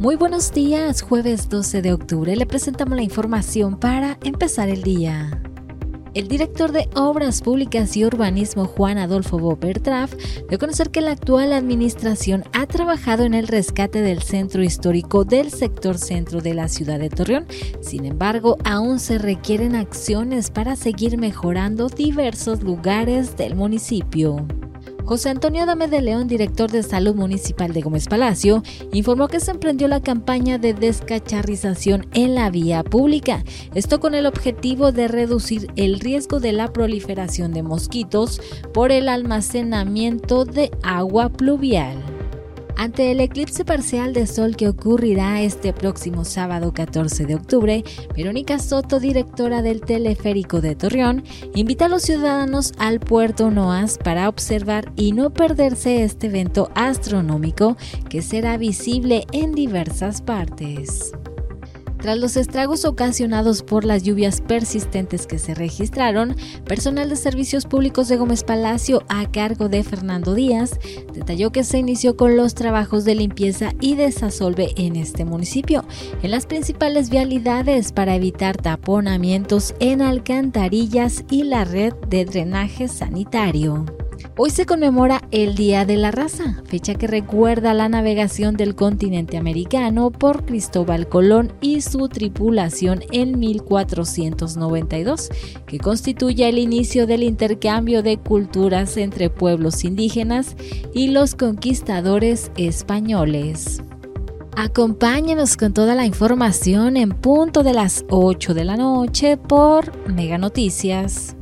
Muy buenos días, jueves 12 de octubre le presentamos la información para empezar el día. El director de Obras Públicas y Urbanismo, Juan Adolfo Bobertraff, dio a conocer que la actual administración ha trabajado en el rescate del centro histórico del sector centro de la ciudad de Torreón. Sin embargo, aún se requieren acciones para seguir mejorando diversos lugares del municipio. José Antonio Adame de León, director de Salud Municipal de Gómez Palacio, informó que se emprendió la campaña de descacharrización en la vía pública, esto con el objetivo de reducir el riesgo de la proliferación de mosquitos por el almacenamiento de agua pluvial. Ante el eclipse parcial de sol que ocurrirá este próximo sábado 14 de octubre, Verónica Soto, directora del Teleférico de Torreón, invita a los ciudadanos al Puerto Noas para observar y no perderse este evento astronómico que será visible en diversas partes. Tras los estragos ocasionados por las lluvias persistentes que se registraron, personal de Servicios Públicos de Gómez Palacio, a cargo de Fernando Díaz, detalló que se inició con los trabajos de limpieza y desasolve en este municipio, en las principales vialidades para evitar taponamientos en alcantarillas y la red de drenaje sanitario. Hoy se conmemora el Día de la Raza, fecha que recuerda la navegación del continente americano por Cristóbal Colón y su tripulación en 1492, que constituye el inicio del intercambio de culturas entre pueblos indígenas y los conquistadores españoles. Acompáñenos con toda la información en punto de las 8 de la noche por Mega Noticias.